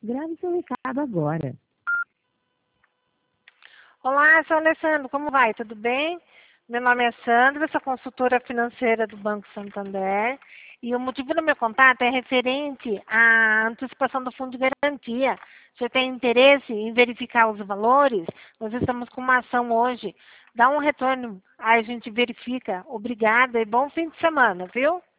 Grave seu recado agora. Olá, seu Alessandro, como vai? Tudo bem? Meu nome é Sandra, sou consultora financeira do Banco Santander e o motivo do meu contato é referente à antecipação do fundo de garantia. Você tem interesse em verificar os valores? Nós estamos com uma ação hoje. Dá um retorno, aí a gente verifica. Obrigada e bom fim de semana, viu?